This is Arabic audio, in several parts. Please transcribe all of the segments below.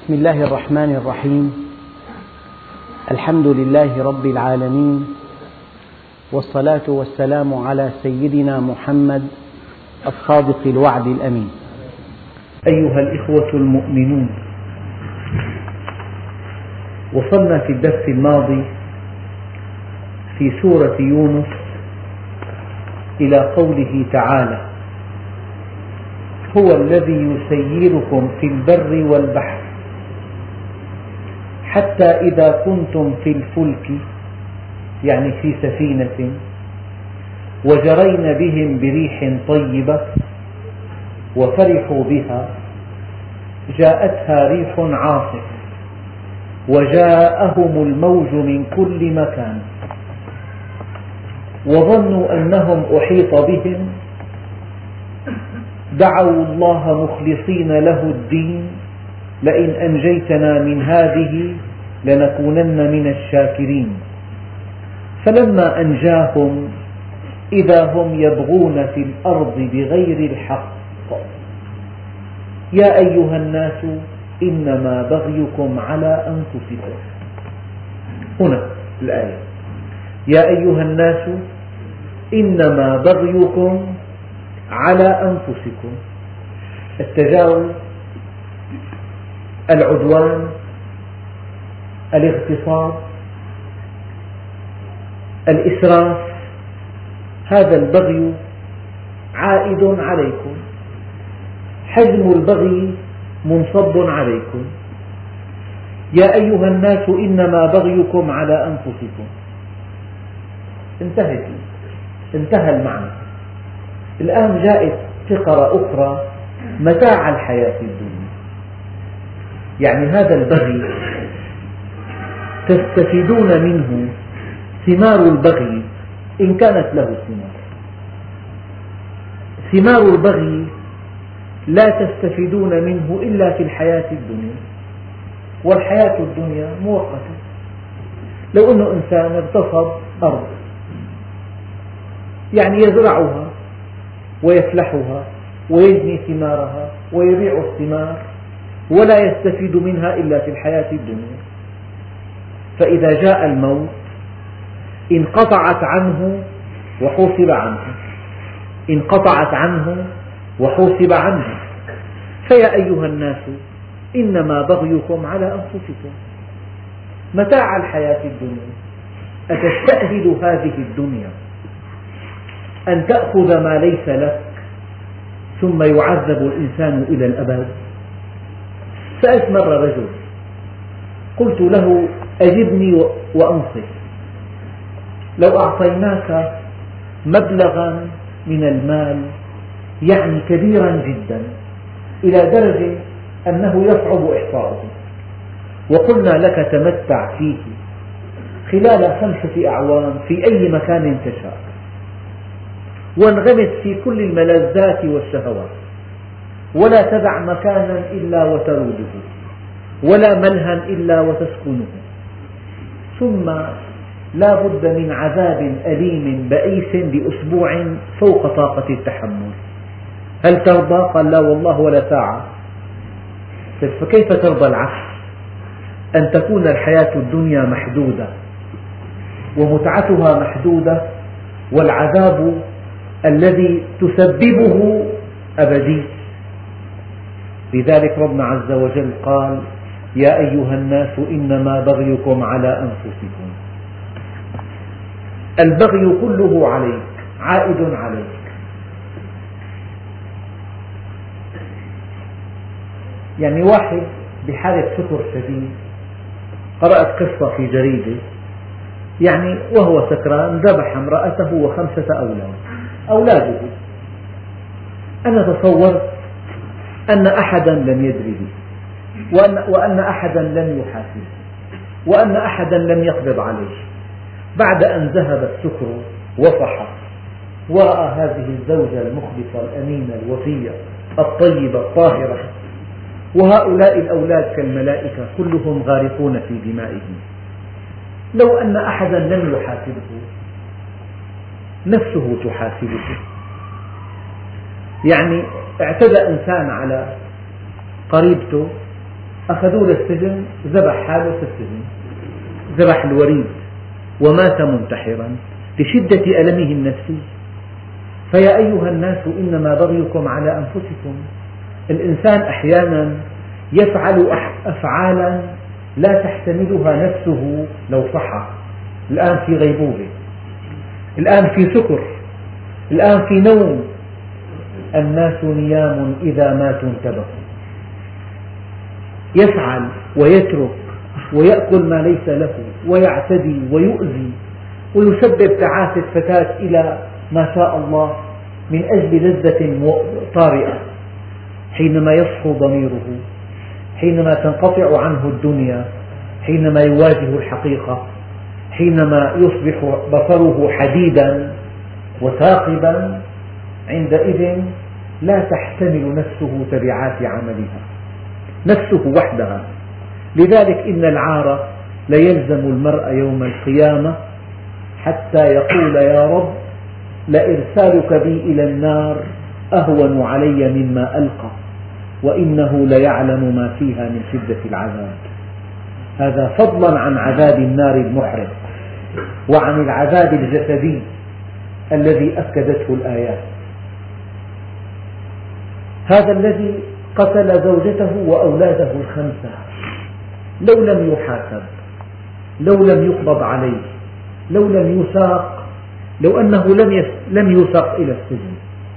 بسم الله الرحمن الرحيم. الحمد لله رب العالمين، والصلاة والسلام على سيدنا محمد الصادق الوعد الأمين. أيها الإخوة المؤمنون، وصلنا في الدرس الماضي في سورة يونس إلى قوله تعالى: هو الذي يسيركم في البر والبحر حتى إذا كنتم في الفلك، يعني في سفينة، وجرين بهم بريح طيبة وفرحوا بها جاءتها ريح عاصف وجاءهم الموج من كل مكان وظنوا أنهم أحيط بهم دعوا الله مخلصين له الدين لئن أنجيتنا من هذه لنكونن من الشاكرين. فلما أنجاهم إذا هم يبغون في الأرض بغير الحق يا أيها الناس إنما بغيكم على أنفسكم. هنا الآية: يا أيها الناس إنما بغيكم على أنفسكم. التجاوز، العدوان، الاغتصاب، الإسراف، هذا البغي عائد عليكم، حجم البغي منصب عليكم. يا أيها الناس إنما بغيكم على أنفسكم. انتهى المعنى. الآن جاءت فقرة أخرى: متاع الحياة الدنيا. يعني هذا البغي تستفيدون منه ثمار البغي إن كانت له ثمار البغي لا تستفيدون منه إلا في الحياة الدنيا، والحياة الدنيا مؤقتة. لو أن إنسان اغتصب أرض، يعني يزرعها ويفلحها ويجني ثمارها ويبيع الثمار ولا يستفيد منها إلا في الحياة الدنيا، فإذا جاء الموت انقطعت عنه وحوسب عنه. فيا أيها الناس إنما بغيكم على أنفسكم. متاع الحياة الدنيا. أتستأهل هذه الدنيا أن تأخذ ما ليس لك ثم يعذب الإنسان إلى الأبد؟ سألت مرة رجل، قلت له: أجبني وأنصف، لو أعطيناك مبلغا من المال يعني كبيرا جدا إلى درجة أنه يصعب إحصاؤه، وقلنا لك تمتع فيه خلال 5 أعوام في أي مكان تشاء، وانغمس في كل الملذات والشهوات، ولا تدع مكانا إلا وتروده، ولا ملهى إلا وتسكنه، ثم لا بد من عذاب أليم بئيس بأسبوع فوق طاقة التحمل، هل ترضى؟ قال: لا والله ولا ساعة. فكيف ترضى العكس، أن تكون الحياة الدنيا محدودة ومتعتها محدودة والعذاب الذي تسببه أبدي؟ لذلك ربنا عز وجل قال: يا أيها الناس إنما بغيكم على أنفسكم. البغي كله عليك، عائد عليك. يعني واحد بحالة سكر شديد، قرأت قصة في جريدة، يعني وهو سكران ذبح امرأته و5 أولاده. أنا تصورت أن أحدا لم يدري به، وأن أحدا لم يحاسبه، وأن أحدا لم يقبض عليه. بعد أن ذهب السكر وصح ورأى هذه الزوجة المخلصة الأمينة الوفية الطيبة الطاهرة، وهؤلاء الأولاد كالملائكة كلهم غارقون في دمائهم، لو أن أحدا لم يحاسبه نفسه تحاسبه. يعني اعتدى إنسان على قريبته أخذوه للسجن، ذبح حاله في السجن، ذبح الوريد ومات منتحرا لشدة ألمه النفسي. فيا أيها الناس إنما بغيكم على أنفسكم. الإنسان أحيانا يفعل أفعالا لا تحتملها نفسه لو صحى. الآن في غيبوبة، الآن في سكر، الآن في نوم. الناس نيام إذا ماتوا انتبهوا. يفعل ويترك ويأكل ما ليس له ويعتدي ويؤذي ويسبب تعاسة فتاة إلى ما شاء الله من أجل لذة طارئة. حينما يصحو ضميره، حينما تنقطع عنه الدنيا، حينما يواجه الحقيقة، حينما يصبح بصره حديدا وثاقبا، عندئذ لا تحتمل نفسه تبعات عملها، نفسه وحدها. لذلك إن العار ليلزم المرء يوم القيامة حتى يقول يا رب لإرسالك بي إلى النار أهون علي مما ألقى، وإنه ليعلم ما فيها من شدة العذاب. هذا فضلا عن عذاب النار المحرق وعن العذاب الجسدي الذي أكدته الآيات. هذا الذي قتل زوجته وأولاده الخمسة لو لم يحاسب، لو لم يقبض عليه، لو لم يساق، لو أنه لم يساق إلى السجن،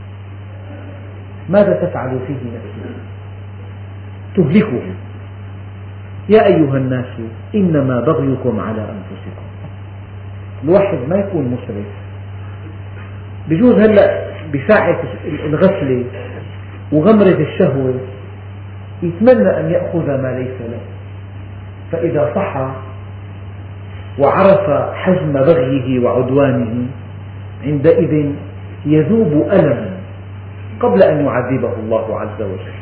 ماذا تفعل فيه نفسه؟ تهلكه. يا أيها الناس إنما بغيكم على أنفسكم. الواحد ما يكون مسرف، بجوز هلأ بساعة الغفلة وغمرة الشهوة يتمنى أن يأخذ ما ليس له، فإذا صحى وعرف حجم بغيه وعدوانه عندئذ يذوب ألما قبل أن يعذبه الله عز وجل.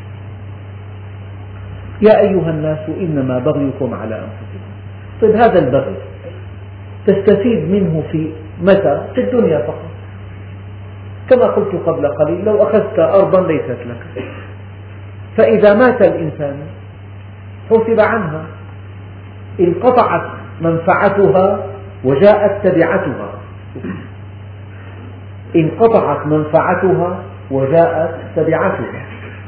يا أيها الناس إنما بغيكم على أنفسكم. طيب هذا البغي تستفيد منه في متى؟ في الدنيا فقط. كما قلت قبل قليل لو أخذت أرضا ليست لك، فإذا مات الإنسان حسب عنها، انقطعت منفعتها وجاءت تبعتها، انقطعت منفعتها وجاءت تبعتها.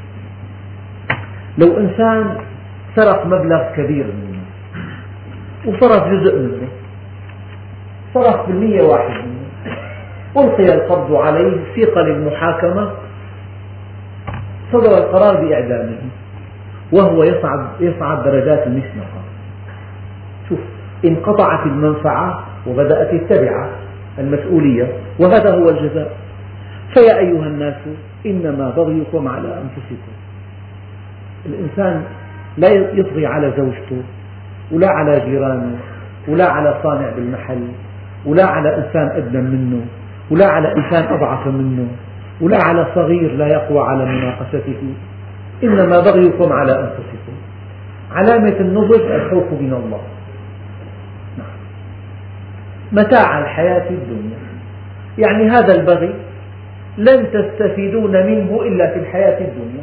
لو إنسان سرق مبلغ كبير منه وصرف جزء منه، صرف بالمية واحد منه، ألقي القبض عليه، سيق للمحاكمة، صدر القرار بإعدامه وهو يصعد درجات المشنقة. شوف، انقطعت المنفعة وبدأت التبعة المسؤولية، وهذا هو الجزاء. فيا أيها الناس إنما بغيكم على أنفسكم. الإنسان لا يطغي على زوجته ولا على جيرانه ولا على صانع بالمحل ولا على إنسان أدنى منه ولا على إنسان أضعف منه ولا على صغير لا يقوى على مناقشته. إنما بغيكم على أنفسكم. علامة النضج الخوف من الله. متاع الحياة الدنيا، يعني هذا البغي لن تستفيدون منه إلا في الحياة الدنيا،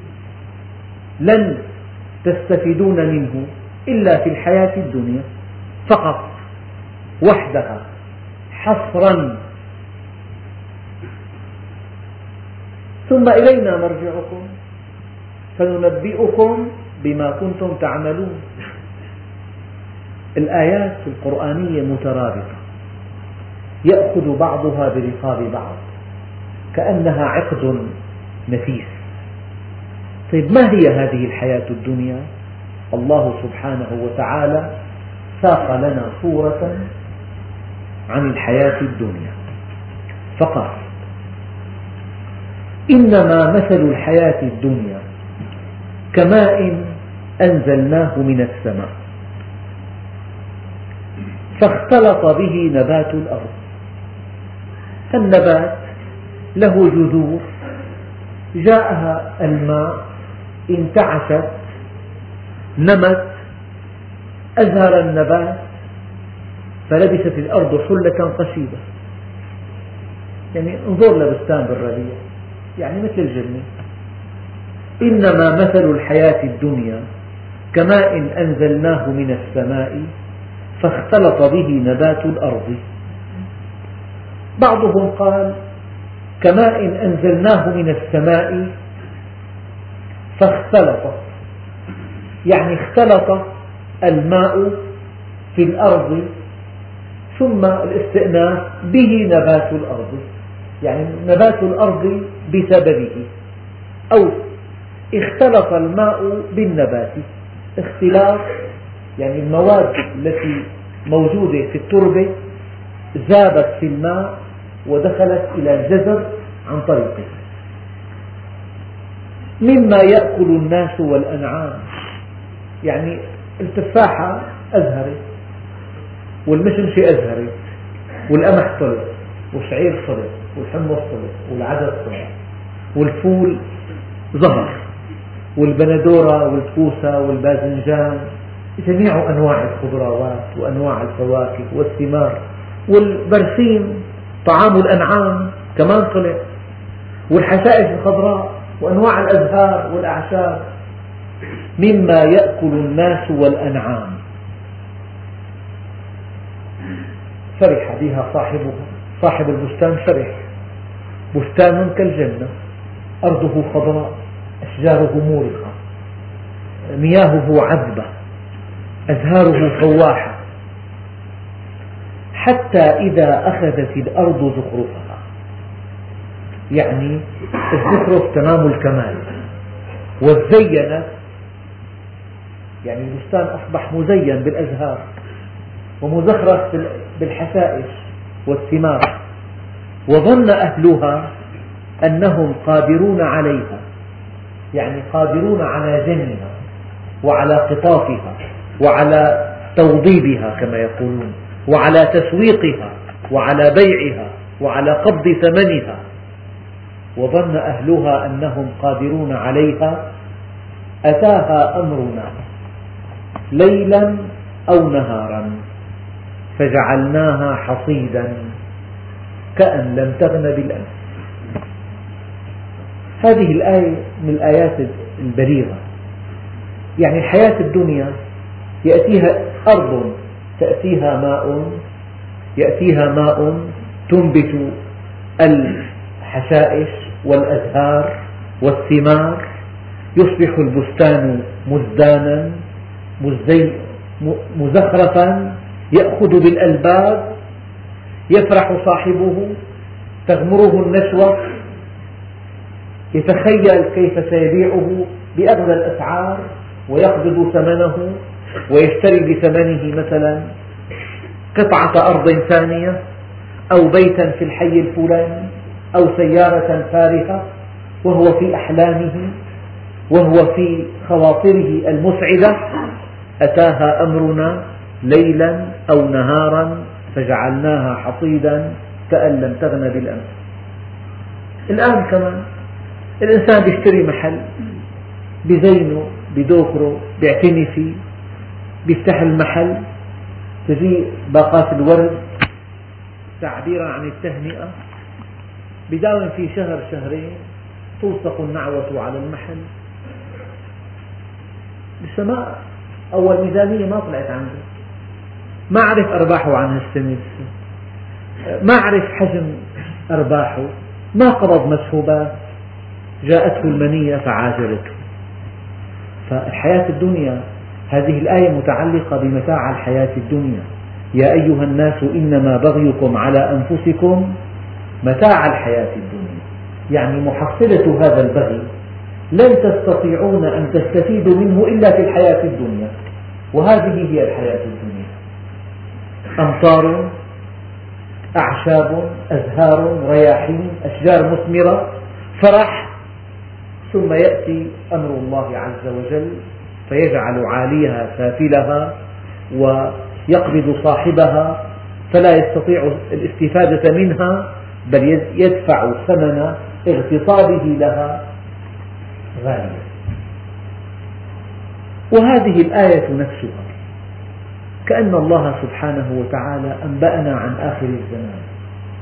لن تستفيدون منه إلا في الحياة الدنيا فقط وحدها حصرا. ثم إلينا مرجعكم فننبئكم بما كنتم تعملون. الآيات القرآنية مترابطة، يأخذ بعضها برقاب بعض كأنها عقد نفيس. طيب ما هي هذه الحياة الدنيا؟ الله سبحانه وتعالى ساق لنا صورة عن الحياة الدنيا فقال: إنما مثل الحياة الدنيا كماء أنزلناه من السماء فاختلط به نبات الأرض. النبات له جذور، جاءها الماء، انتعشت، نمت، أزهر النبات، فلبست الأرض حلة قشيبة. يعني انظر لبستان بالربيع، يعني مثل الجنة. إنما مثل الحياة الدنيا كماء أنزلناه من السماء فاختلط به نبات الأرض. بعضهم قال كماء أنزلناه من السماء فاختلط، يعني اختلط الماء في الأرض ثم الاستئناف به نبات الأرض، يعني نبات الأرض بسببه، أو اختلط الماء بالنبات. اختلاط يعني المواد التي موجودة في التربة ذابت في الماء ودخلت إلى الجذر عن طريقه. مما يأكل الناس والأنعام، يعني التفاحة أزهرت والمشمشة أزهرت والقمح طلع والشعير طلع والحمص طلع والعدس طلع والفول ظهر والبندورة والكوسة والباذنجان، جميع أنواع الخضروات وأنواع الفواكه والثمار، والبرسيم طعام الأنعام كمان طلع، والحشائش الخضراء وأنواع الأزهار والأعشاب. مما يأكل الناس والأنعام. فرح بها صاحبها، صاحب البستان فرح، بستان كالجنة، أرضه خضراء، أشجاره مورقة، مياهه عذبة، أزهاره فواحة، حتى إذا أخذت الأرض زخرفها، يعني الزخرف تمام الكمال، وزينت، يعني البستان أصبح مزين بالأزهار ومزخرف بالحشائش والثمار، وظن أهلها أنهم قادرون عليها، يعني قادرون على جنها وعلى قطافها وعلى توضيبها كما يقولون، وعلى تسويقها وعلى بيعها وعلى قبض ثمنها. وظن أهلها أنهم قادرون عليها أتاها أمرنا ليلا أو نهارا فجعلناها حصيدا كأن لم تغن بالأمس. هذه الآية من الآيات البليغة، يعني الحياة الدنيا يأتيها أرض يأتيها ماء تنبت الحشائش والأزهار والثمار، يصبح البستان مزدانا مزخرفا يأخذ بالألباب، يفرح صاحبه، تغمره النشوة، يتخيل كيف سيبيعه بأغلى الأسعار ويقبض ثمنه ويشتري بثمنه مثلا قطعة أرض ثانية أو بيتا في الحي الفلاني أو سيارة فارهة، وهو في أحلامه وهو في خواطره المسعدة. أتاها أمرنا ليلا أو نهارا فجعلناها حصيدا كأن لم تغن بالأمس. الآن كمان الإنسان يشتري محل، بزينه، بدوكره، بيعتني فيه، بيفتح المحل، تجي باقات الورد تعبيرا عن التهنئة، بداوم فيه شهر شهرين، تلصق النعوة على المحل. لسه أول ميزانية ما طلعت عنده، ما عرف أرباحه عن هالسنة، ما عرف حجم أرباحه، ما قبض مسحوبات، جاءته المنية فعاجلته. فالحياة الدنيا، هذه الآية متعلقة بمتاع الحياة الدنيا. يا أيها الناس إنما بغيكم على أنفسكم متاع الحياة الدنيا، يعني محصلة هذا البغي لن تستطيعون أن تستفيدوا منه إلا في الحياة الدنيا، وهذه هي الحياة الدنيا: أمطار، أعشاب، أزهار، رياحين، أشجار مثمرة، فرح، ثم يأتي أمر الله عز وجل فيجعل عاليها سافلها ويقبض صاحبها فلا يستطيع الاستفادة منها، بل يدفع ثمن اغتصابه لها غاليا. وهذه الآية نفسها كأن الله سبحانه وتعالى أنبأنا عن آخر الزمان.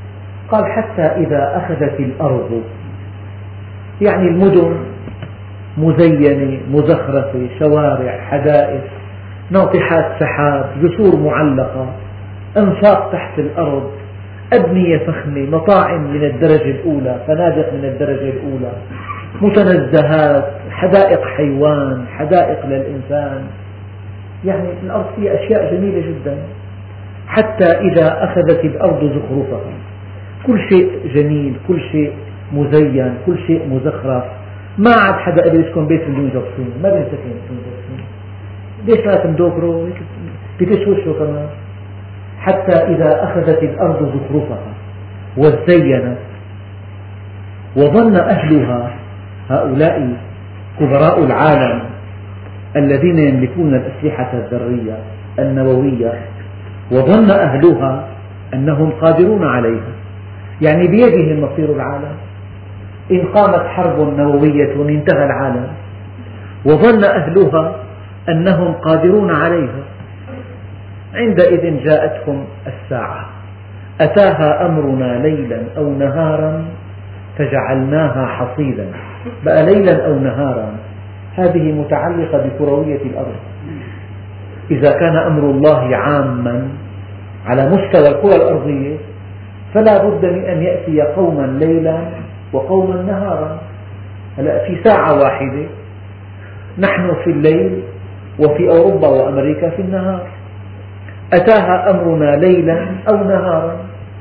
قال حتى إذا أخذت الأرض، يعني المدن مزينة مزخرفة، شوارع، حدائق، ناطحات سحاب، جسور معلقة، أنفاق تحت الأرض، أبنية فخمة، مطاعم من الدرجة الأولى، فنادق من الدرجة الأولى، متنزهات، حدائق حيوان، حدائق للإنسان. يعني الأرض فيها أشياء جميلة جدا. حتى إذا أخذت الأرض زخرفها، كل شيء جميل، كل شيء مزين، كل شيء مزخرف. ما عاد حدا قدر يسكن بيت بدون جرسين، ما بنسكن بدون جرسين. ليش لا تمدوكرو بتشوشوا كمان. حتى إذا أخذت الأرض زخرفها وزينت وظن أهلها، هؤلاء كبراء العالم الذين يملكون الأسلحة الذرية النووية، وظن أهلها أنهم قادرون عليها، يعني بيدهم مصير العالم. إن قامت حرب نووية انتهى العالم، وظن أهلها أنهم قادرون عليها. عندئذ جاءتهم الساعة، أتاها أمرنا ليلا أو نهارا فجعلناها حصيدا. بقى ليلا أو نهارا هذه متعلقة بكروية الأرض. إذا كان أمر الله عاما على مستوى الكرة الأرضية فلا بد من أن يأتي قوما ليلا وقوما نهارا. هلأ في ساعة واحدة نحن في الليل وفي أوروبا وأمريكا في النهار. أتاها أمرنا ليلا أو نهارا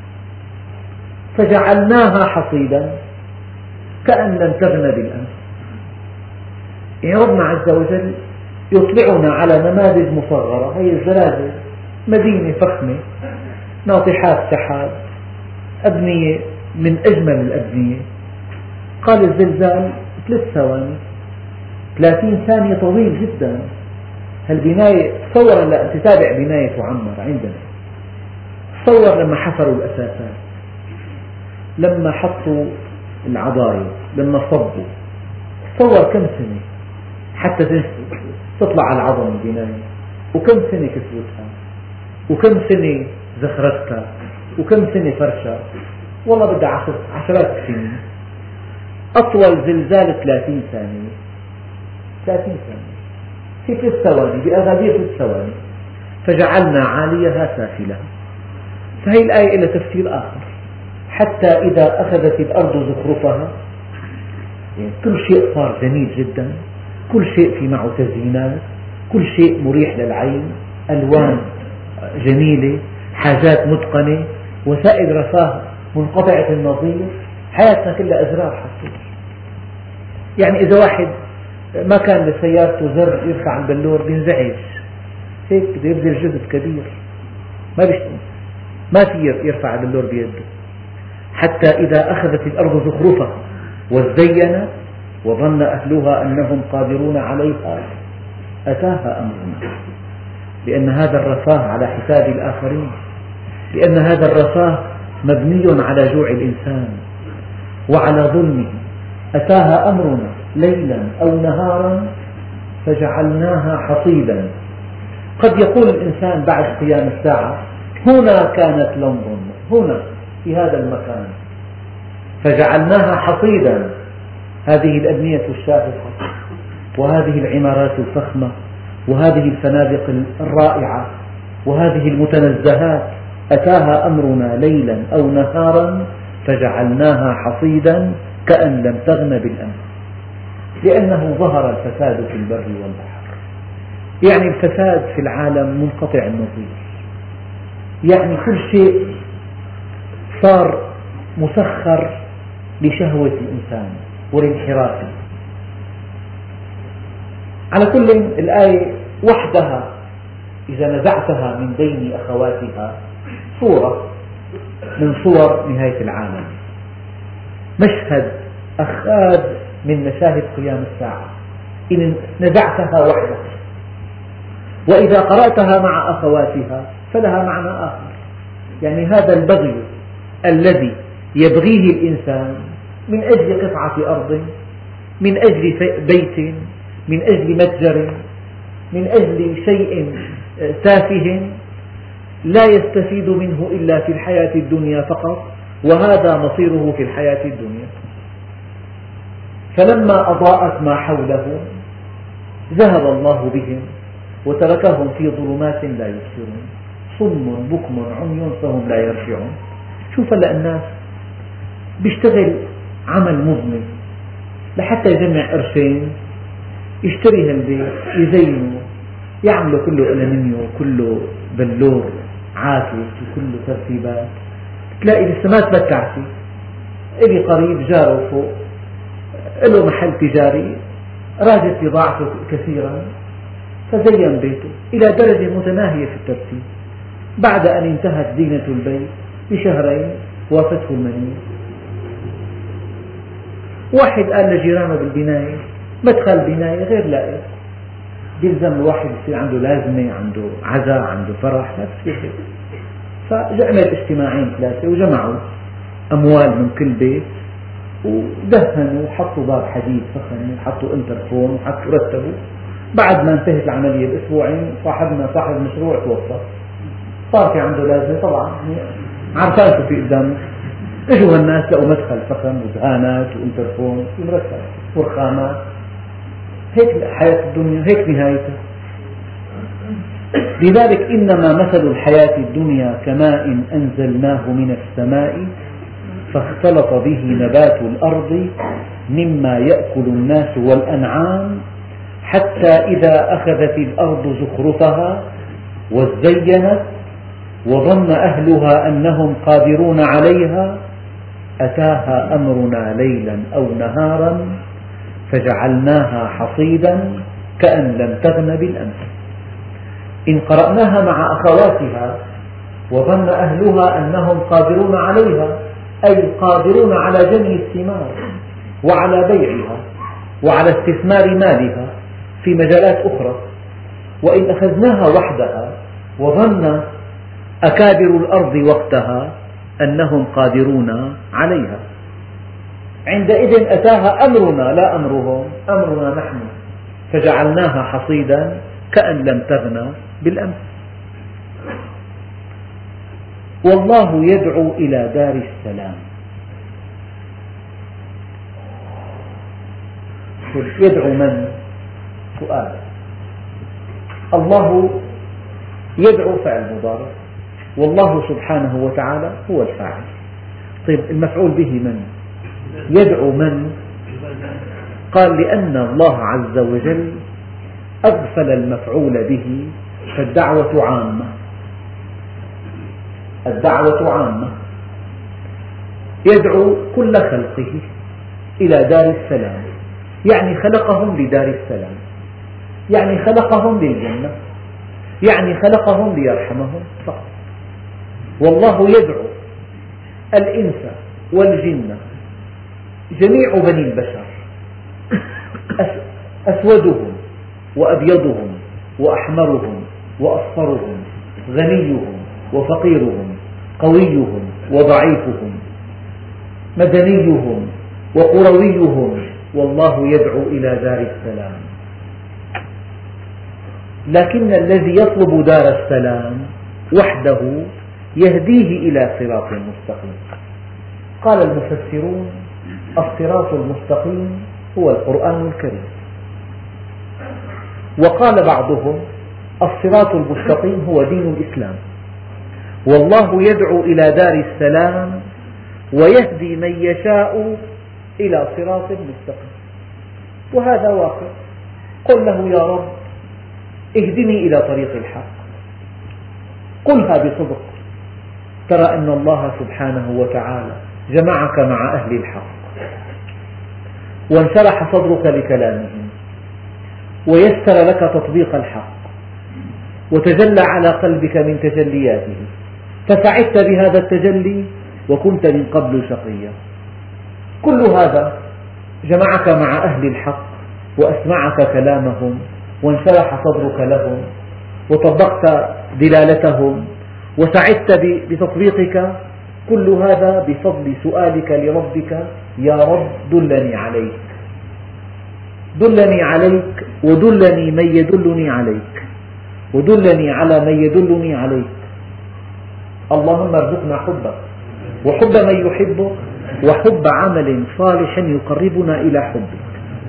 فجعلناها حصيدا كأن لم تغن بالأمس. يعني ربنا عز وجل يطلعنا على نماذج مصغرة. هي الزلازل، مدينة فخمة، ناطحات سحاب، أبنية من أجمل الأبنية. قال الزلزال 3 ثواني، 30 ثانية طويل جدا. هالبناية تصور، لا تتابع بناية معمر عندنا، تصور لما حفروا الأساسات، لما حطوا العضاية، لما صبوا، تصور كم سنة حتى تطلع على العظم البناية، وكم سنة كسوتها، وكم سنة زخرفتها، وكم سنة فرشها. والله بدها عشرات السنين. أطول زلزال 30 ثانية، 30 ثانية في 3 ثواني، بأغادير 3 ثواني. فجعلنا عاليها سافلها. فهي الآية إلى تفسير آخر. حتى إذا أخذت الأرض زخرفها، يعني كل شيء صار جميل جدا، كل شيء في معه تزيينات، كل شيء مريح للعين، ألوان جميلة، حاجات متقنة، وسائل رفاه منقطعة النظير. حياتنا كلها أزرار حصير. يعني إذا واحد ما كان لسيارته زر يرفع البلور بينزعج، هيك بده يبذل جهد كبير، ما في يرفع البلور بيده. حتى إذا أخذت الأرض زخرفها وزينت وظن أهلها أنهم قادرون عليها أتاها أمرنا. لأن هذا الرفاه على حساب الآخرين، لأن هذا الرفاه مبني على جوع الإنسان وعلى ظلمه. أتاها أمرنا ليلا أو نهارا فجعلناها حصيدا. قد يقول الإنسان بعد قيام الساعة: هنا كانت لندن، هنا في هذا المكان، فجعلناها حصيدا. هذه الأبنية الشاهقة، وهذه العمارات الفخمة، وهذه الفنادق الرائعة، وهذه المتنزهات. أتاها أمرنا ليلا أو نهارا فجعلناها حصيدا كأن لم تغن بالأمس. لأنه ظهر الفساد في البر والبحر. يعني الفساد في العالم منقطع النظير. يعني كل شيء صار مسخر لشهوة الإنسان والانحراف. على كل، الآية وحدها إذا نزعتها من بين أخواتها صورة من صور نهاية العالم، مشهد أخاذ من مشاهد قيام الساعة إن نزعتها وحدها. وإذا قرأتها مع أخواتها فلها معنى آخر. يعني هذا البغي الذي يبغيه الإنسان من أجل قطعة أرض، من أجل بيت، من أجل متجر، من أجل شيء تافه لا يستفيد منه إلا في الحياة الدنيا فقط، وهذا مصيره في الحياة الدنيا. فلما أضاءت ما حولهم ذهب الله بهم وتركهم في ظلمات لا يبصرون صم بكم عمي فهم لا يرجعون. شوف هلأ الناس بيشتغل عمل مظلم لحتى يجمع قرشين يشتري هالبيت يزينه يعمله كله ألمنيو كله بلور عاكس وكله ترتيبات، تلاقي لسه ما تمتع فيه. إلي قريب جاره فوق له محل تجاري راجت بضاعته كثيرا فزين بيته إلى درجة متناهية في الترتيب. بعد أن انتهت زينة البيت بشهرين وافته المنية. واحد قال لجيرانه بالبناية مدخل بناية غير لائق، بيلزم الواحد يصير عنده لازمة، عنده عزاء، عنده فرح، لا تصير هيك. فعمل اجتماعين ثلاثة وجمعوا أموال من كل بيت ودهنوا وحطوا باب حديد فخم وحطوا انترفون وحطوا رتبوا. بعد ما انتهت العملية بأسبوعين صاحب المشروع توفى، صار في عنده لازمة طبعا عرفانته في قدامه. اجوا الناس لقوا مدخل فخم ودهانات وانترفون ومرتب ورخامات. هيك حياة الدنيا، هيك نهايتها. لذلك إنما مثل الحياة الدنيا كماء أنزلناه من السماء فاختلط به نبات الأرض مما يأكل الناس والأنعام حتى إذا أخذت الأرض زخرفها وازينت وظن أهلها أنهم قادرون عليها أتاها أمرنا ليلا أو نهارا فجعلناها حصيدا كأن لم تغن بالأمس. إن قرأناها مع أخواتها وظن أهلها أنهم قادرون عليها أي قادرون على جني الثمار وعلى بيعها وعلى استثمار مالها في مجالات أخرى. وإن أخذناها وحدها وظن أكابر الأرض وقتها أنهم قادرون عليها عندئذ أتاها أمرنا لا أمرهم، أمرنا نحن فجعلناها حصيدا كأن لم تغن بالأمس. والله يدعو إلى دار السلام. يدعو من؟ سؤال. الله يدعو فعل مضارع والله سبحانه وتعالى هو الفاعل. طيب المفعول به من؟ يدعو من؟ قال لأن الله عز وجل أغفل المفعول به فالدعوة عامة. الدعوة عامة، يدعو كل خلقه إلى دار السلام، يعني خلقهم لدار السلام، يعني خلقهم للجنة، يعني خلقهم ليرحمهم فقط. والله يدعو الإنس والجن جميع بني البشر أسودهم وأبيضهم وأحمرهم وأصفرهم غنيهم وفقيرهم قويهم وضعيفهم مدنيهم وقرويهم، والله يدعو إلى دار السلام. لكن الذي يطلب دار السلام وحده يهديه إلى صراط مستقيم. قال المفسرون الصراط المستقيم هو القرآن الكريم. وقال بعضهم الصراط المستقيم هو دين الإسلام. والله يدعو إلى دار السلام ويهدي من يشاء إلى صراط مستقيم، وهذا واقع. قل له يا رب اهدني إلى طريق الحق، قلها بصدق، ترى أن الله سبحانه وتعالى جمعك مع أهل الحق وانشرح صدرك لكلامهم ويسر لك تطبيق الحق وتجلى على قلبك من تجلياته، فسعدت بهذا التجلي وكنت من قبل شقيا. كل هذا جمعك مع أهل الحق وأسمعك كلامهم وانشرح صدرك لهم وطبقت دلالتهم وسعدت بتطبيقك. كل هذا بفضل سؤالك لربك يا رب دلني عليك، دلني عليك ودلني من يدلني عليك ودلني على من يدلني عليك. اللهم ارزقنا حبك وحب من يحبك وحب عمل صالح يقربنا إلى حبك.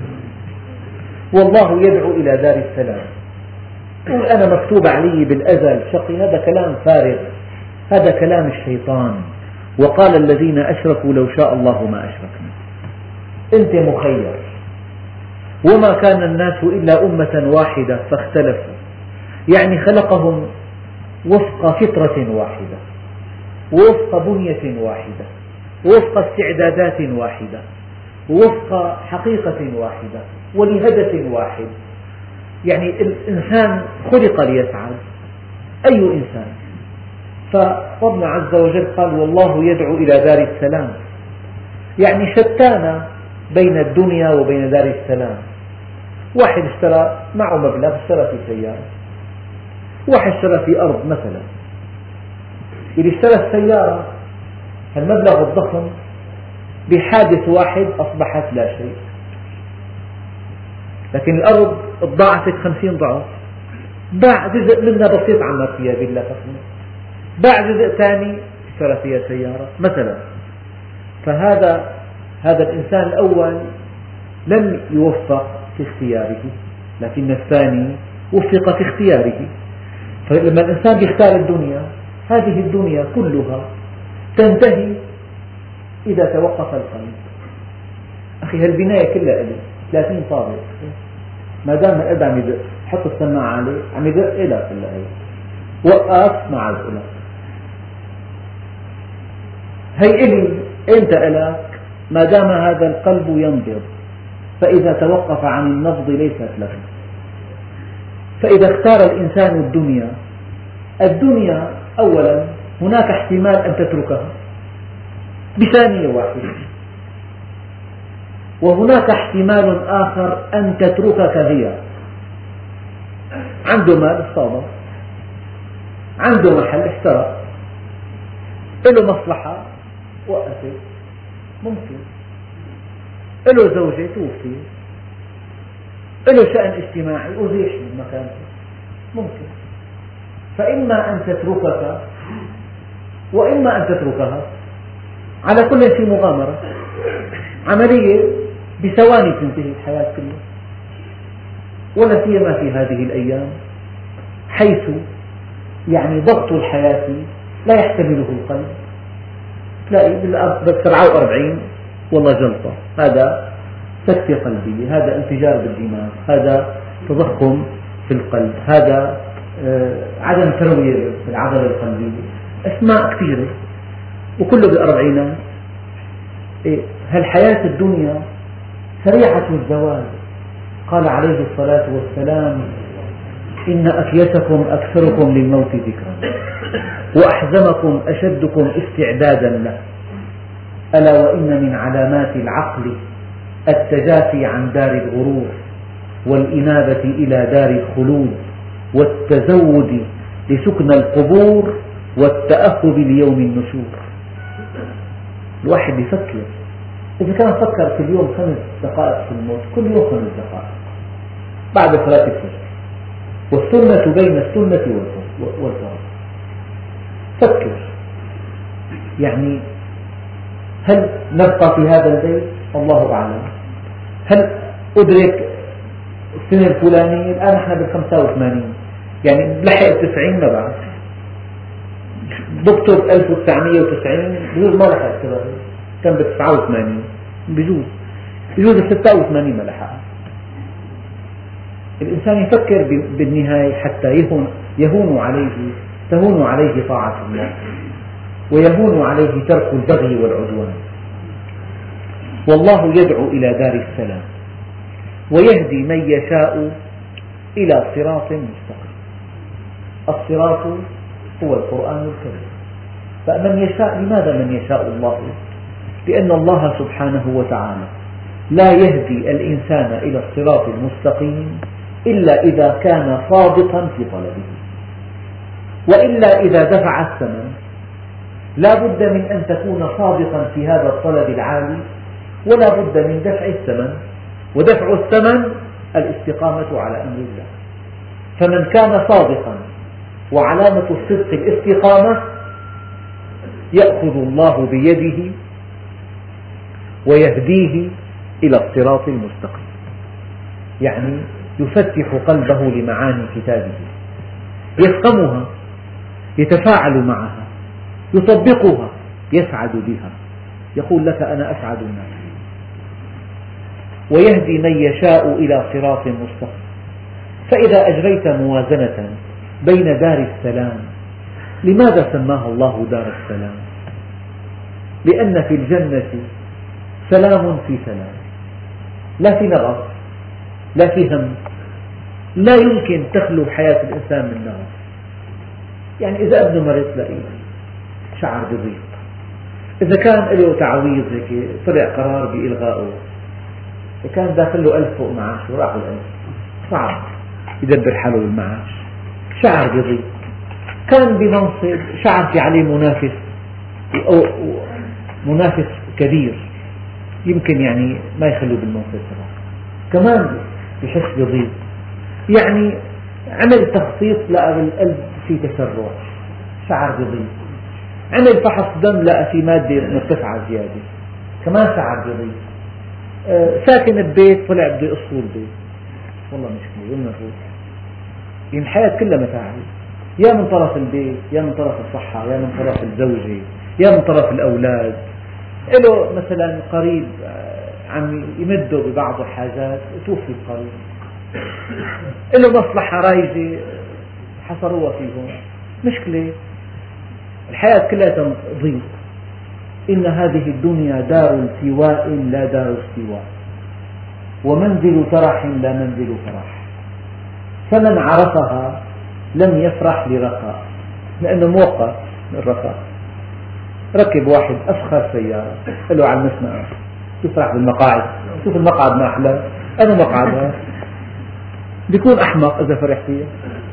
والله يدعو إلى دار السلام. يقول أنا مكتوب علي بالأزل شقي، هذا كلام فارغ، هذا كلام الشيطان. وقال الذين أشركوا لو شاء الله ما أشركنا. أنت مخير، وما كان الناس إلا أمة واحدة فاختلفوا، يعني خلقهم وفق فطرة واحدة، ووفق بنية واحدة، ووفق استعدادات واحدة، ووفق حقيقة واحدة، ولهدف واحد. يعني الإنسان خلق ليسعد، أي إنسان. فربنا عز وجل قال والله يدعو إلى دار السلام، يعني شتان بين الدنيا وبين دار السلام. واحد اشترى معه مبلغ، اشترى في سيارة، واحد اشترى في أرض مثلا. اللي اشترى السيارة المبلغ الضخم بحادث واحد أصبحت لا شيء، لكن الأرض تضاعفت 50 ضعف. باع جزء منها بسيط عما فيها بالله فخمة، باع جزء ثاني اشترى فيها سيارة مثلا. فهذا الإنسان الأول لم يوفق في اختياره، لكن الثاني وفق في اختياره. فلما الإنسان يختار الدنيا، هذه الدنيا كلها تنتهي إذا توقف القلب. أخي هالبناية كلها إلي 30 طابق، ما دام القلب عم يدق، حط السماعة عليه عم يدق إلك كلها هي، وقف مع الإله. هي إلي إمتى إلك؟ ما دام هذا القلب ينبض، فإذا توقف عن النبض ليست له. فإذا اختار الإنسان الدنيا أولا هناك احتمال أن تتركها بثانية واحدة، وهناك احتمال آخر أن تتركك هي. عنده مال صادق، عنده محل اشترى، له مصلحة وقفت، ممكن له زوجة توفي، له شأن اجتماعي أزيح من مكانه، ممكن. فإما أن تتركك وإما أن تتركها، على كل في مغامرة عملية بثواني تنتهي الحياة كلها. ولا سيما في هذه الأيام حيث يعني ضغط الحياة لا يحتمله القلب. تلاقي بال 47 والله جلطة، هذا سكتة قلبية، هذا انفجار بالدماغ، هذا تضخم في القلب، هذا عدم تروية في العضلة القلبية، أسماء كثيرة وكله بالأربعينات. هالحياة الدنيا سريعة الزوال. قال عليه الصلاة والسلام إن أكيسكم أكثركم للموت ذكرا وأحزمكم أشدكم استعدادا له، ألا وإن من علامات العقل التجافي عن دار الغرور والإنابة إلى دار الخلود والتزود لسكن القبور والتأهب ليوم النشور. الواحد يفكر، إذا كان فكر في اليوم 5 دقائق في الموت، كل يوم 5 دقائق بعد صلاة الفجر، والسنة بين السنة والفرض. فكر، يعني هل نبقى في هذا البيت؟ الله أعلم. هل أدرك السنة الفلانية؟ الآن نحن بال85، يعني بلحق 90 ما بعد. دكتور 1990 بجوز ما لحق كذا، كان ب89 بجوز 86 ما لحق. الإنسان يفكر بالنهاية حتى تهون عليه طاعة الله، ويهون عليه ترك البغي والعدوان. والله يدعو إلى دار السلام ويهدي من يشاء إلى صراط مستقيم. الصراط هو القرآن الكريم. فمن يشاء، لماذا من يشاء الله؟ لأن الله سبحانه وتعالى لا يهدي الإنسان إلى الصراط المستقيم إلا إذا كان صادقا في طلبه، وإلا إذا دفع الثمن. لا بد من أن تكون صادقا في هذا الطلب العالي، ولا بد من دفع الثمن، ودفع الثمن الاستقامة على أمر الله. فمن كان صادقا وعلامة الصدق الاستقامة، يأخذ الله بيده ويهديه إلى الصراط المستقيم، يعني يفتح قلبه لمعاني كتابه، يفهمها، يتفاعل معها، يطبقها، يسعد بها، يقول لك أنا أسعد الناس. ويهدي من يشاء إلى صراط مستقيم. فإذا أجريت موازنة بين دار السلام، لماذا سماها الله دار السلام؟ لأن في الجنة سلام في سلام، لا في نغص، لا في هم، لا يمكن تخلو حياة الإنسان من نغص. يعني إذا ابنه مرض تلاقيه شعر بضيق، إذا كان له تعويض هيك طلع قرار بإلغائه، إذا كان داخل له 1000 فوق معاشه وراحوا ال1000 صعب يدبر حاله بالمعاش، شعر بضيق. كان بمنصب شعر في عليه منافس كبير يمكن يعني ما يخلوه بالمنصب تبعه، كمان بحس بضيق. يعني عمل تخطيط لقى بالقلب في تسرع، شعر بضيق. عمل فحص دم لقى في مادة مرتفعة زيادة، كمان شعر بضيق. ساكن ببيت طلع بده يقصوا البيت، والله مشكلة وين نروح؟ يعني الحياة كلها متاعب، يا من طرف البيت، يا من طرف الصحة، يا من طرف الزوجة، يا من طرف الأولاد. له مثلا قريب عم يمده ببعض الحاجات توفي القريب، له مصلحة رايجة حصروها فيهم، مشكلة. الحياة كلها ضيق. إن هذه الدنيا دار التواء لا دار استواء، ومنزل ترح لا منزل فرح، فمن عرفها لم يفرح لرخاء، لأنه موقف الرخاء. ركب واحد أفخر سيارة، قال له على المسمع تفرح بالمقاعد، شوف المقعد ما أحلى، أنا مقعدها، بيكون أحمق إذا فرح فيها.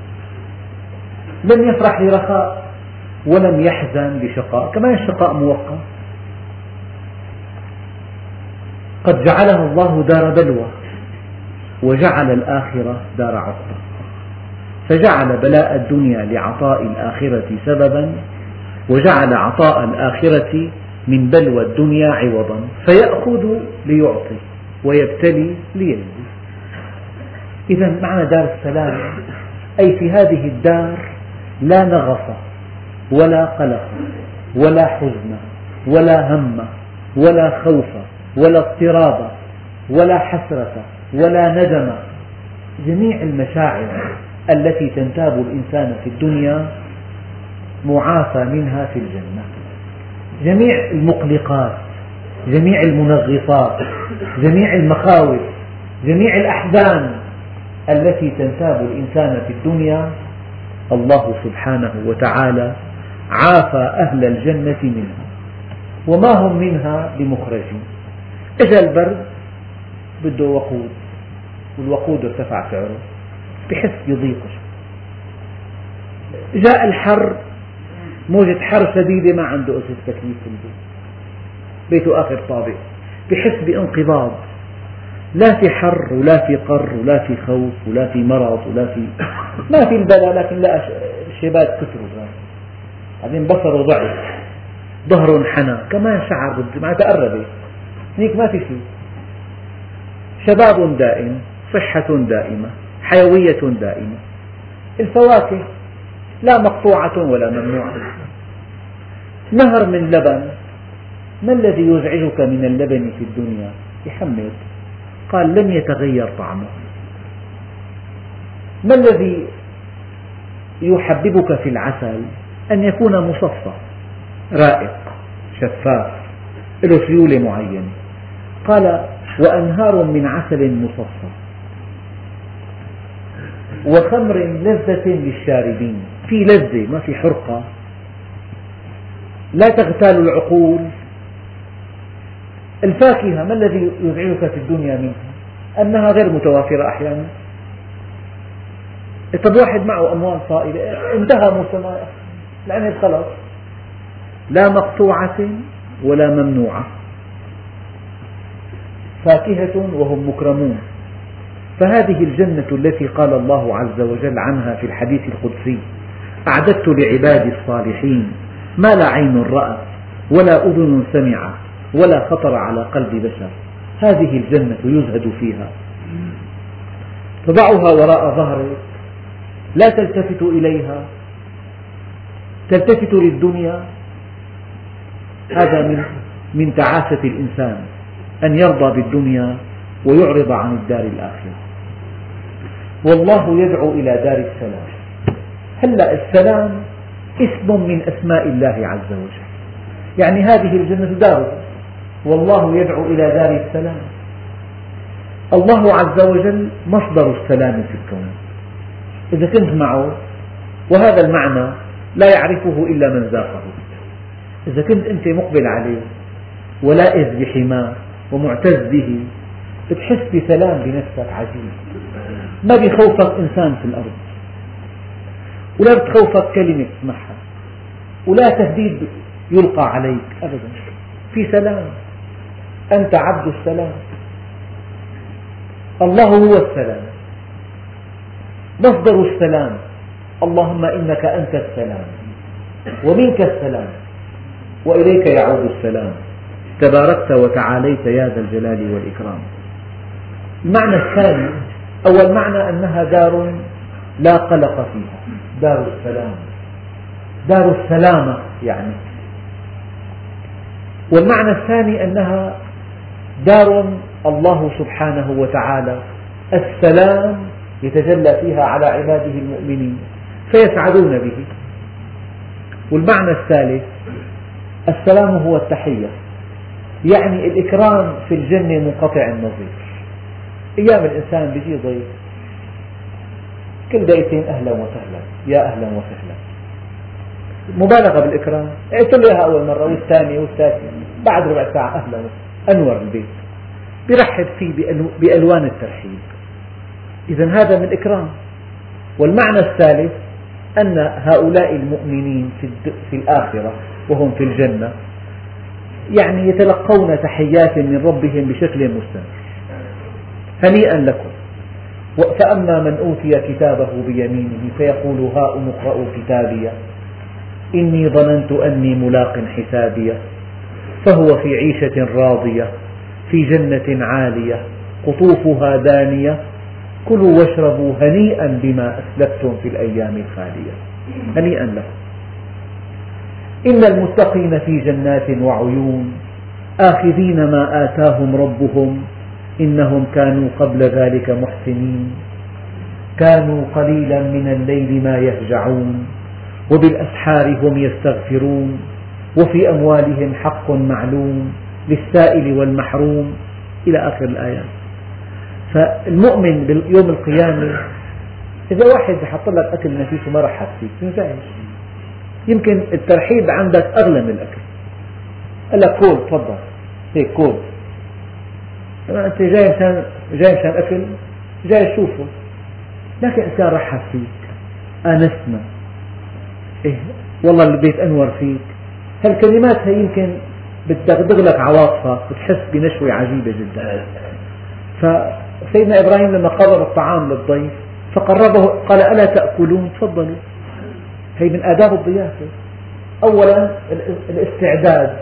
لم يفرح لرخاء ولم يحزن لشقاء، كمان الشقاء مؤقت. قد جعلها الله دار بلوى وجعل الآخرة دار عقبة، فجعل بلاء الدنيا لعطاء الآخرة سببا، وجعل عطاء الآخرة من بلوى الدنيا عوضا، فيأخذ ليعطي ويبتلي ليجزي. إذا معنى دار السلام أي في هذه الدار لا نغص ولا قلق ولا حزن ولا هم ولا خوف ولا اضطراب ولا حسرة ولا ندم. جميع المشاعر التي تنتاب الإنسان في الدنيا معافى منها في الجنة، جميع المقلقات، جميع المنغصات، جميع المخاوف، جميع الأحزان التي تنتاب الإنسان في الدنيا الله سبحانه وتعالى عافى أهل الجنة منها، وما هم منها بمخرجين. إجا البرد بده وقود، والوقود ارتفع سعره، بحس بضيق. جاء الحر، موجة حر شديدة، ما عنده أجهزة تكييف في البيت، بيته آخر طابق، بحس بانقباض، لا في حر ولا في قر ولا في خوف ولا في مرض ولا في ما في البلاء، لكن لا الشباب كثروا، بعدين بصره ضعف، ظهره انحنى، كمان شعر مع تقربه، هيك ما في شيء. شباب دائم، صحة دائمة، حيوية دائمة. الفواكه لا مقطوعة ولا ممنوعة. نهر من لبن، ما الذي يزعجك من اللبن في الدنيا؟ يحمد، قال لم يتغير طعمه. ما الذي يحببك في العسل؟ أن يكون مصفى رائق شفاف له سيولة معينة. قال وأنهار من عسل مصفى وخمر لذة للشاربين، في لذة ما في حرقة، لا تغتال العقول. الفاكهة ما الذي يزعجك في الدنيا منها؟ أنها غير متوافرة أحيانا. طب واحد معه أموال طائلة انتهى موسمها العنب خلاص، لا مقطوعة ولا ممنوعة، فاكهة وهم مكرمون. فهذه الجنة التي قال الله عز وجل عنها في الحديث القدسي أعددت لعبادي الصالحين ما لا عين رأت ولا أذن سمعت ولا خطر على قلب بشر. هذه الجنة يزهد فيها، تضعها وراء ظهرك، لا تلتفت إليها، تلتفت للدنيا. هذا من تعاسة الإنسان أن يرضى بالدنيا ويعرض عن الدار الآخرة. والله يدعو إلى دار السلام. هلأ السلام اسم من أسماء الله عز وجل، يعني هذه الجنة داره، والله يدعو إلى دار السلام. الله عز وجل مصدر السلام في الكون. إذا كنت معه، وهذا المعنى لا يعرفه إلا من ذاقه، إذا كنت أنت مقبل عليه ولائذ بحماه ومعتز به، بتحس بسلام بنفسك عجيب، ما بيخوفك إنسان في الأرض، ولا بتخوفك كلمة تسمعها، ولا تهديد يلقى عليك أبدا، في سلام، أنت عبد السلام. الله هو السلام، مصدر السلام. اللهم إنك أنت السلام ومنك السلام وإليك يعود السلام، تباركت وتعاليت يا ذا الجلال والإكرام. المعنى الثاني، أول معنى أنها دار لا قلق فيها، دار السلام، دار السلامة يعني. والمعنى الثاني أنها دار الله سبحانه وتعالى السلام يتجلى فيها على عباده المؤمنين فيسعدون به. والمعنى الثالث، السلام هو التحية، يعني الإكرام في الجنة منقطع النظير. أيام الإنسان بيجي ضيف كل دقيقتين أهلا وسهلا، يا أهلا وسهلا، مبالغة بالإكرام. قلت له إياها أول مرة والثانية والثالثة، بعد ربع ساعة أهلا وسهلا، أنور البيت، بيرحب فيه بألوان الترحيب. إذا هذا من الإكرام. والمعنى الثالث أن هؤلاء المؤمنين في الآخرة وهم في الجنة يعني يتلقون تحيات من ربهم بشكل مستمر. هنيئا لكم. فأما من أوتي كتابه بيمينه فيقول هاؤم اقرءوا كتابي إني ظننت أني ملاق حسابيه فهو في عيشة راضية في جنة عالية قطوفها دانية كلوا واشربوا هنيئا بما أسلفتم في الأيام الخالية. هنيئا لكم. إن المتقين في جنات وعيون آخذين ما آتاهم ربهم إنهم كانوا قبل ذلك محسنين كانوا قليلا من الليل ما يهجعون وبالأسحار هم يستغفرون وفي أموالهم حق معلوم للسائل والمحروم إلى آخر الآيات. فالمؤمن باليوم القيامة إذا واحد حط لك أكل نفيس وما رحب فيك تنزعج، يمكن الترحيب عندك أغلى من الأكل، قال لك كول تفضل هيك كول، أنت جاي مشان أكل، جاي تشوفه، لكن إنسان رحب فيك آنسنا، إيه والله البيت أنور فيك، هالكلمات هي يمكن بتدغدغ لك عواطفك، بتحس بنشوة عجيبة جدا. فسيدنا إبراهيم لما قرب الطعام للضيف فقربه قال ألا تأكلون تفضلوا. هي من آداب الضيافة. أولا الاستعداد،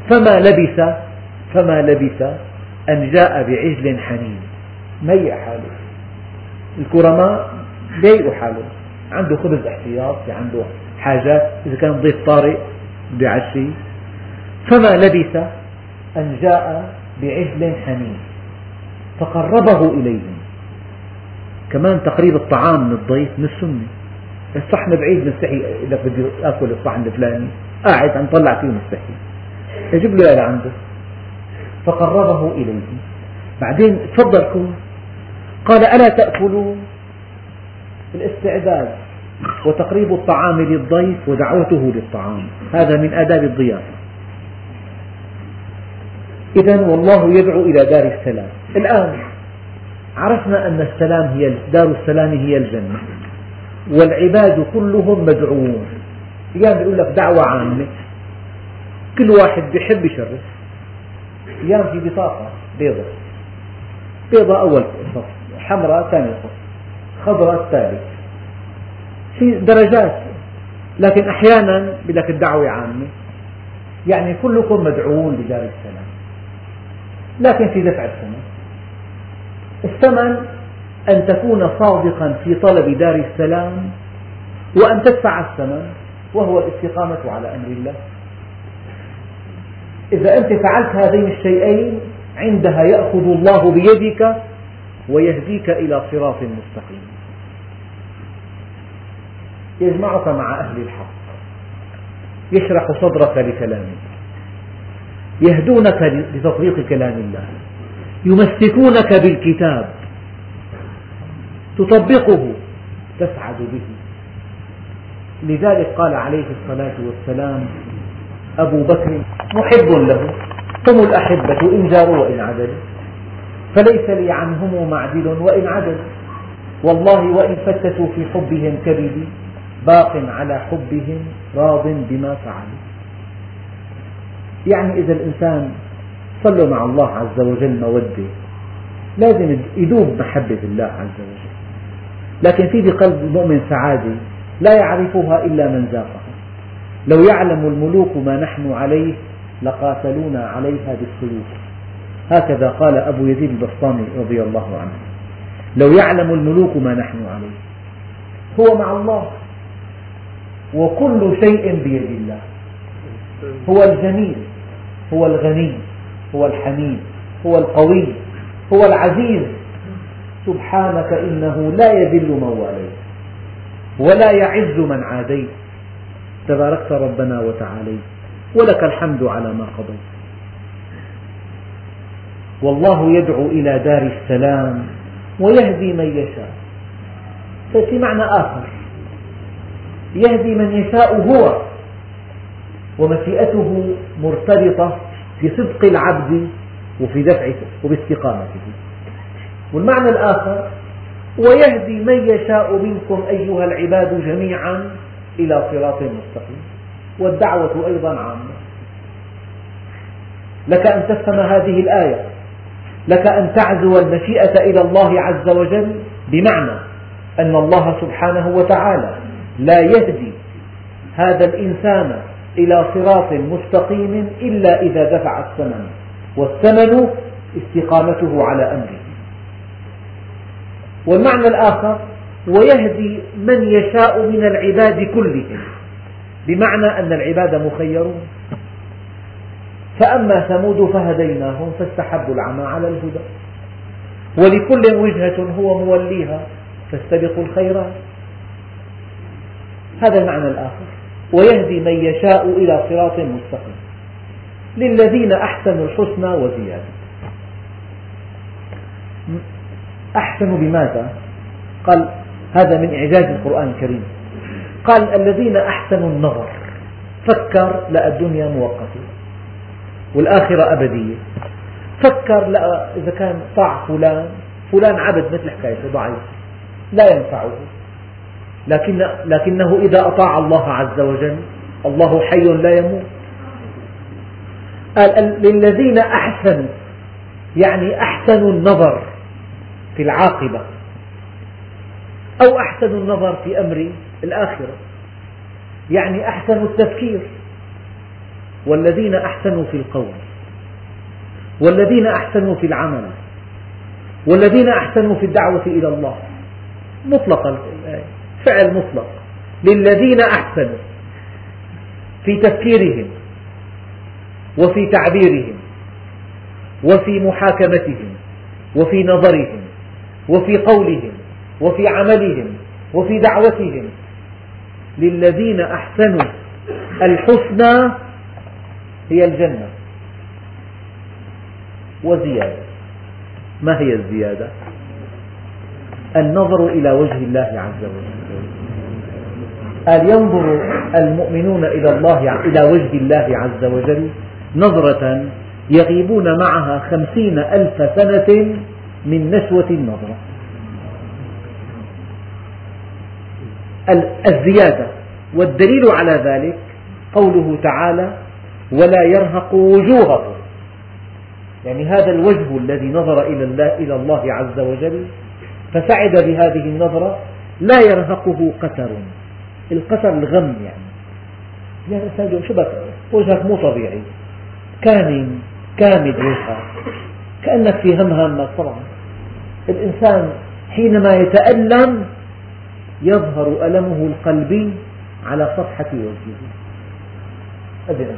فما لبث أن جاء بعجل حنين، ميع حاله. الكرماء بيئوا حاله، عنده خبز احتياطي، عنده حاجات، إذا كان ضيف طارئ بده يعشي. فما لبث أن جاء بعجل حنين فقربه إليهم. كمان تقريب الطعام من الضيف من السنة. الصحن بعيد مستحي، إذا بدي أكل الصحن الفلاني قاعد عم طلع فيه مستحي، يجيب له إلى عنده. فقربه إليهم، بعدين تفضل كل، قال ألا تأكلون. الاستعداد وتقريب الطعام للضيف ودعوته للطعام هذا من آداب الضيافة. إذن والله يدعو إلى دار السلام. الآن عرفنا أن دار السلام هي الجنة، والعباد كلهم مدعوون. أيام يقول لك دعوة عامة، كل واحد بيحب يشرف. أيام في بطاقة بيضة أول صف، حمراء ثاني صف، خضراء ثالث، في درجات. لكن أحيانا يقول لك الدعوة عامة، يعني كلكم مدعوون لدار السلام. لكن في دفع الثمن. الثمن أن تكون صادقا في طلب دار السلام، وأن تدفع الثمن وهو الاستقامة على أمر الله. إذا أنت فعلت هذين الشيئين عندها يأخذ الله بيدك ويهديك إلى صراط مستقيم، يجمعك مع أهل الحق، يشرح صدرك لكلامه، يهدونك لتطبيق كلام الله، يمسكونك بالكتاب تطبقه تسعد به. لذلك قال عليه الصلاة والسلام أبو بكر محب له، هم الأحبة إن جاروا وإن عدلوا، فليس لي عنهم معدل وإن عدل، والله وإن فتتوا في حبهم كبدي، باق على حبهم راض بما فعلوا. يعني إذا الإنسان صلوا مع الله عز وجل مودة، لازم يذوب محبة الله عز وجل، لكن في بقلب المؤمن سعادة لا يعرفها إلا من ذاقها. لو يعلم الملوك ما نحن عليه لقاتلونا عليها بالسيوف، هكذا قال أبو يزيد البسطامي رضي الله عنه. لو يعلم الملوك ما نحن عليه، هو مع الله وكل شيء بيد الله، هو الجميل، هو الغني، هو الحميد، هو القوي، هو العزيز، سبحانك إنه لا يذل من واليت ولا يعز من عاديت، تباركت ربنا وتعاليت، ولك الحمد على ما قضيت. والله يدعو إلى دار السلام ويهدي من يشاء. ففي معنى آخر، يهدي من يشاء هو، ومشيئته مرتبطة بصدق العبد وفي دفعه وباستقامته. والمعنى الآخر ويهدي من يشاء منكم أيها العباد جميعا إلى صراط مستقيم، والدعوة أيضا عامة. لك أن تفهم هذه الآية، لك أن تعزو المشيئة إلى الله عز وجل، بمعنى أن الله سبحانه وتعالى لا يهدي هذا الإنسان إلى صراط مستقيم إلا إذا دفع الثمن، والثمن استقامته على أمره. والمعنى الآخر ويهدي من يشاء من العباد كلهم، بمعنى أن العباد مخيرون. فأما ثمود فهديناهم فاستحبوا العمى على الهدى، ولكل وجهة هو موليها فاستبقوا الخيرات. هذا المعنى الآخر، ويهدي من يشاء إلى صراط مستقيم. للذين أحسنوا الحسنى وزيادة. أحسنوا بماذا؟ قال هذا من إعجاز القرآن الكريم. قال الذين أحسنوا النظر، فكر لا الدنيا مؤقتة والآخرة أبدية. فكر لا إذا كان طاع فلان عبد مثل حكايته ضعيف لا ينفعه، لكنه إذا أطاع الله عز وجل الله حي لا يموت. قال للذين أحسنوا، يعني أحسنوا النظر في العاقبة، أو أحسنوا النظر في أمر الآخرة، يعني أحسنوا التفكير. والذين أحسنوا في القول، والذين أحسنوا في العمل، والذين أحسنوا في الدعوة إلى الله. مطلق فعل مطلق، للذين أحسنوا في تفكيرهم وفي تعبيرهم وفي محاكمتهم وفي نظرهم وفي قولهم وفي عملهم وفي دعوتهم. للذين أحسنوا الحسنى هي الجنة وزيادة. ما هي الزيادة؟ النظر إلى وجه الله عز وجل. قال ينظر المؤمنون إلى وجه الله عز وجل نظرة يغيبون معها 50,000 سنة من نشوة النظرة. الزيادة، والدليل على ذلك قوله تعالى ولا يرهق وجوههم، يعني هذا الوجه الذي نظر إلى الله عز وجل فسعد بهذه النظرة لا يرهقه قتر. القتر الغم، يعني شبك وجهك مو طبيعي، كامد وجهك، كأنك في همك. طبعا الإنسان حينما يتألم يظهر ألمه القلبي على صفحة وجهه. أدري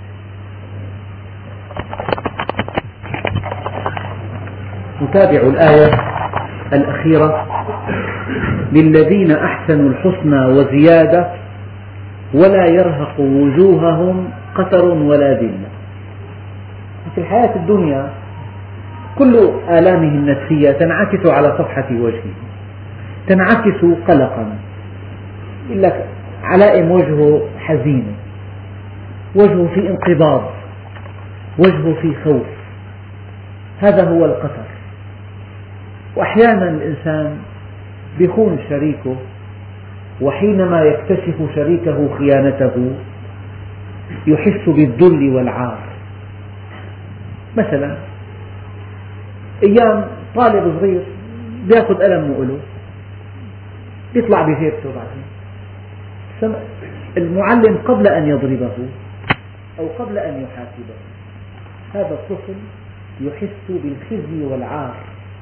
نتابع الآية الأخيرة: للذين أحسنوا الحسنى وزيادة ولا يرهق وجوههم قتر ولا ذلة. في الحياة الدنيا كل آلامه النفسية تنعكس على صفحة وجهه، تنعكس قلقا. يقول لك علائم وجهه حزين، وجهه في انقباض، وجهه في خوف. هذا هو القتر. وأحيانا الإنسان يخون شريكه، وحينما يكتشف شريكه خيانته يحس بالذل والعار. مثلا أيام طالب صغير يأخذ قلم مقله يطلع بجيبته، بعدين المعلم قبل أن يضربه أو قبل أن يحاسبه هذا الطفل يحس بالخزي والعار،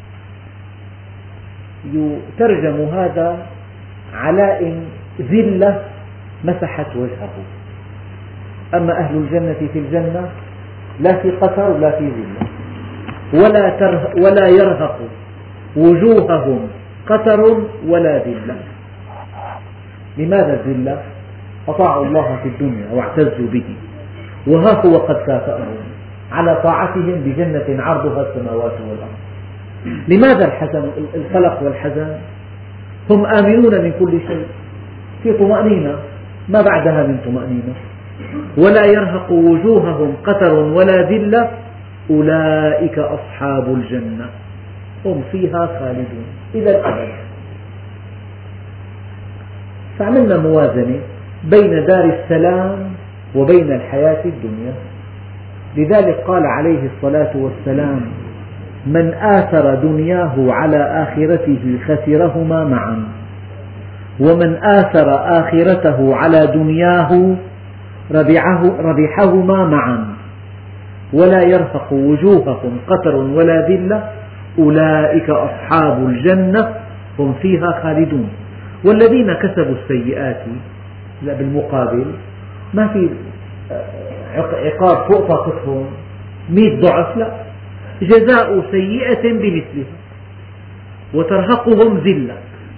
يترجم هذا علائم ذلة مسحت وجهه. أما أهل الجنة في الجنة لا في قتر ولا في ذلة، ولا يرهق وجوههم قتر ولا ذلة. لماذا الذلة؟ أطاعوا الله في الدنيا واعتزوا به، وها هو قد كافأهم على طاعتهم بجنة عرضها السماوات والأرض. لماذا الحزن، القلق والحزن؟ هم آمنون من كل شيء، في طمأنينة ما بعدها من طمأنينة. ولا يرهق وجوههم قتر ولا ذلة أولئك أصحاب الجنة هم فيها خالدون إلى الأبد. فعملنا موازنة بين دار السلام وبين الحياة الدنيا. لذلك قال عليه الصلاة والسلام: من آثر دنياه على آخرته خسرهما معا، ومن آثر آخرته على دنياه ربحهما معا. ولا يرهق وجوههم قتر ولا ذلة أولئك أصحاب الجنة هم فيها خالدون. والذين كسبوا السيئات بالمقابل ما في عقاب فوق طاقتهم 100 ضعف، لا، جزاء سيئة بمثلها وترهقهم ذلة،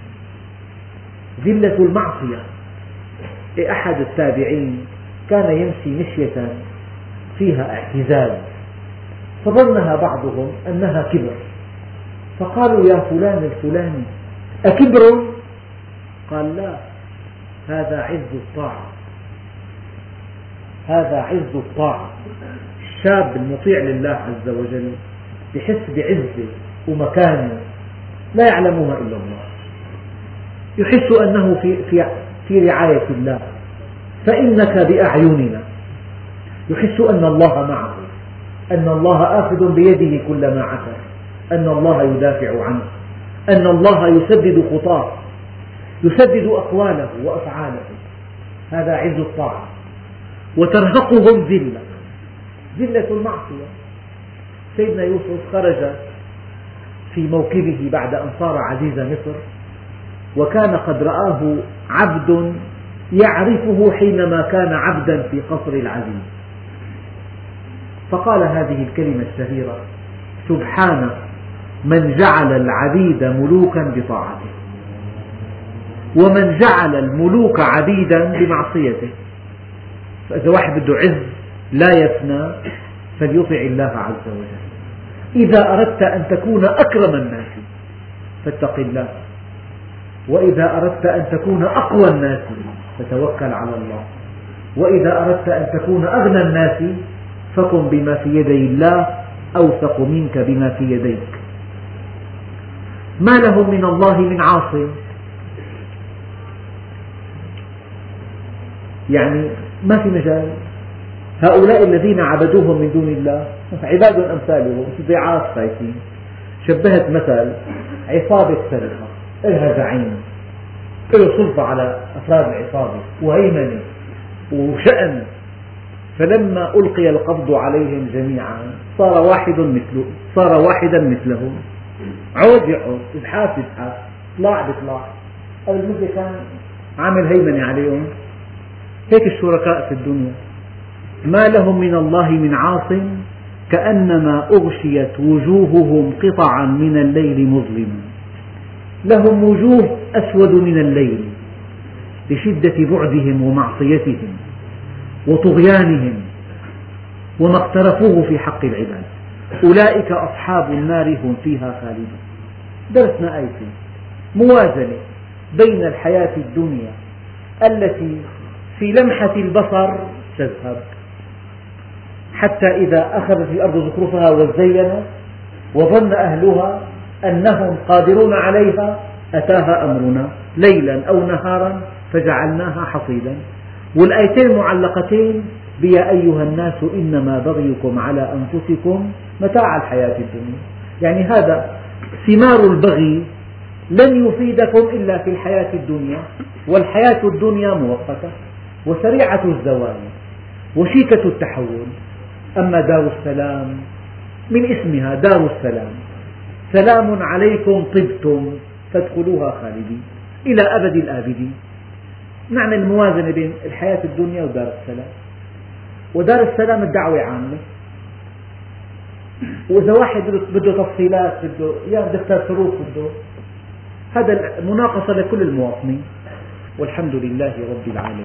ذلة المعصية. أحد التابعين كان يمشي مشية فيها اعتزاز، فظنها بعضهم أنها كبر، فقالوا: يا فلان الفلاني أكبر؟ قال: لا، هذا عز الطاعة، هذا عز الطاعة. الشاب المطيع لله عز وجل يحس بعزة ومكانة لا يعلمها إلا الله، يحس أنه في رعاية الله، فإنك بأعيننا، يحس أن الله معه، أن الله آخذ بيده كلما عثر، أن الله يدافع عنه، أن الله يسدد خطاه، يسدد أقواله وأفعاله. هذا عز الطاعة. وترهقهم ذلة، ذلة المعصية. سيدنا يوسف خرج في موكبه بعد أن صار عزيز مصر، وكان قد رآه عبد يعرفه حينما كان عبدا في قصر العزيز، فقال هذه الكلمة الشهيرة: سبحان من جعل العبيد ملوكا بطاعته، ومن جعل الملوك عبيدا بمعصيته. فإذا واحد بده عز لا يفنى فليطع الله عز وجل. إذا أردت أن تكون أكرم الناس فاتق الله، وإذا أردت أن تكون أقوى الناس فتوكل على الله، وإذا أردت أن تكون أغنى الناس فكن بما في يدي الله أوثق منك بما في يديك. ما لهم من الله من عاصم، يعني ما في مجال. هؤلاء الذين عبدوهم من دون الله عباد أمثالهم، ضعاف خايفين. شبهت مثل عصابة سرقة، لها زعيم، له سلطة على أفراد العصابة وهيمنة وشأن، فلما ألقي القبض عليهم جميعا صار واحدا مثلهم، عود يعود، ازحاف يزحف، اطلاع بيطلع. قبل مدة كان عامل هيمنة عليهم. هيك الشركاء في الدنيا ما لهم من الله من عاصم، كأنما أغشيت وجوههم قطعا من الليل مظلما. لهم وجوه أسود من الليل لشدة بعدهم ومعصيتهم وطغيانهم وما اقترفوه في حق العباد. أولئك أصحاب النار هم فيها خالدون. درسنا آيتين: موازنة بين الحياة الدنيا التي في لمحة البصر تذهب، حتى إذا أخذت الأرض زخرفها وزينت وظن أهلها أنهم قادرون عليها أتاها أمرنا ليلا أو نهارا فجعلناها حصيدا. والآيتين المعلقتين بيا أيها الناس إنما بغيكم على أنفسكم متاع الحياة الدنيا. يعني هذا ثمار البغي لن يفيدكم إلا في الحياة الدنيا، والحياة الدنيا مؤقتة وسريعة الزوال وشيكة التحول. أما دار السلام من اسمها دار السلام، سلام عليكم طبتم فادخلوها خالدين إلى أبد الآبدين. نعمل موازنة بين الحياة الدنيا ودار السلام. ودار السلام الدعوة عامة، وإذا واحد بده تفصيلات، بده يا دكتور فاروق، بده هذا مناقصة لكل المواطنين. والحمد لله رب العالمين.